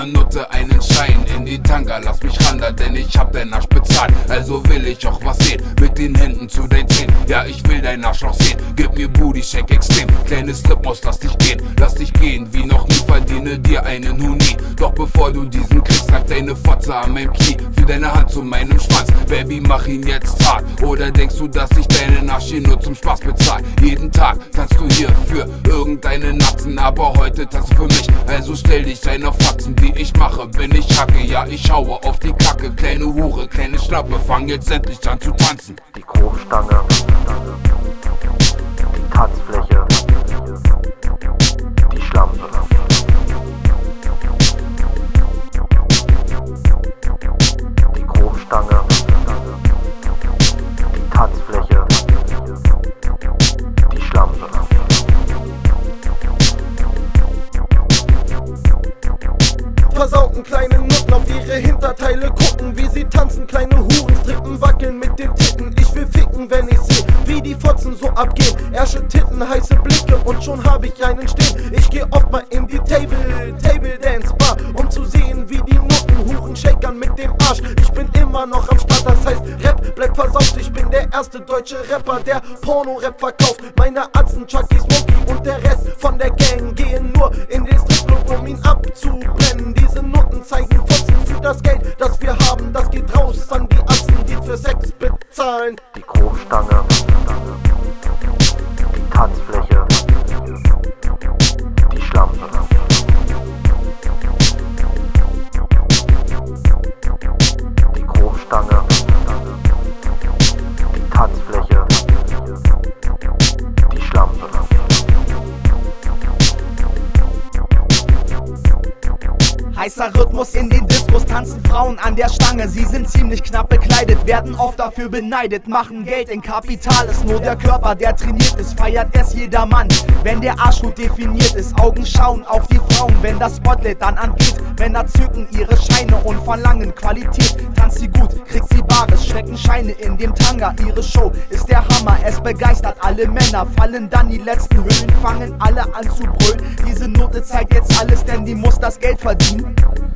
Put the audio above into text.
meiner Nutte einen Schein in die Tanga, lass mich ran da, denn ich hab dein Arsch bezahlt. Also will ich auch was sehen, mit den Händen zu deinen Zähnen. Ja, ich will dein Arschloch sehen, gib mir Booty, Shake extrem. Kleines Slipmaus, lass dich gehen wie noch nie, verdiene dir einen Huni. Doch bevor du diesen kriegst, lag deine Fotze an meinem Knie, für deine Hand zu meinem Schwanz. Baby, mach ihn jetzt hart, oder denkst du, dass ich deinen Arsch hier nur zum Spaß bezahl? Jeden Tag tanzt du hier für irgendeine Natzen, aber heute tanzt du für mich. Also stell dich einer Faxen, die ich mache, bin ich Hacke. Ja, ich schaue auf die Kacke, kleine Hure, kleine Schnappe, fang jetzt endlich an zu tanzen. Die Chromstange, die Tanzfläche, die Schlampe. Die Chromstange, die Tanzfläche, die Schlampe. Versauten kleine Nutten auf ihre Hinterteile gucken, wie sie tanzen, kleine Huren strippen, wackeln mit den Titten. Ich will ficken, wenn ich seh, wie die Fotzen so abgehen. Ärsche, Titten, heiße Blicke und schon hab ich einen stehen. Ich geh oft mal in die Table Dance Bar, um zu sehen, wie die Nutten Huren shakern mit dem Arsch. Ich bin immer noch am Start, das heißt Rap bleibt versaut. Ich bin der erste deutsche Rapper, der Porno-Rap verkauft. Meine Atzen, Chucky, Smokey und der Rest von der Gang gehen nur in den Stripclub, um ihn abzubrennen. Diese Nutten zeigen Fotzen für das Geld, das wir haben. Das geht raus an die Atzen, die für Sex bezahlen. Die Chromstange, die Tanzfläche, die Schlampe. Die Chromstange, die Tanzfläche, die Schlampe. Heißer Rhythmus in den Diskos, tanzen Frauen an der Stange. Sie sind ziemlich knapp bekleidet, werden oft dafür beneidet. Machen Geld in Kapital, ist nur der Körper, der trainiert ist. Feiert es jeder Mann, wenn der Arsch gut definiert ist. Augen schauen auf die Frauen, wenn das Spotlight dann angeht. Männer zücken ihre Scheine und verlangen Qualität. Tanzt sie gut, kriegt sie Bares, stecken Scheine in dem Tanga. Ihre Show ist der Hammer, es begeistert alle Männer. Fallen dann die letzten Hüllen, fangen alle an zu brüllen. Diese Note zeigt jetzt alles, denn die muss das Geld verdienen.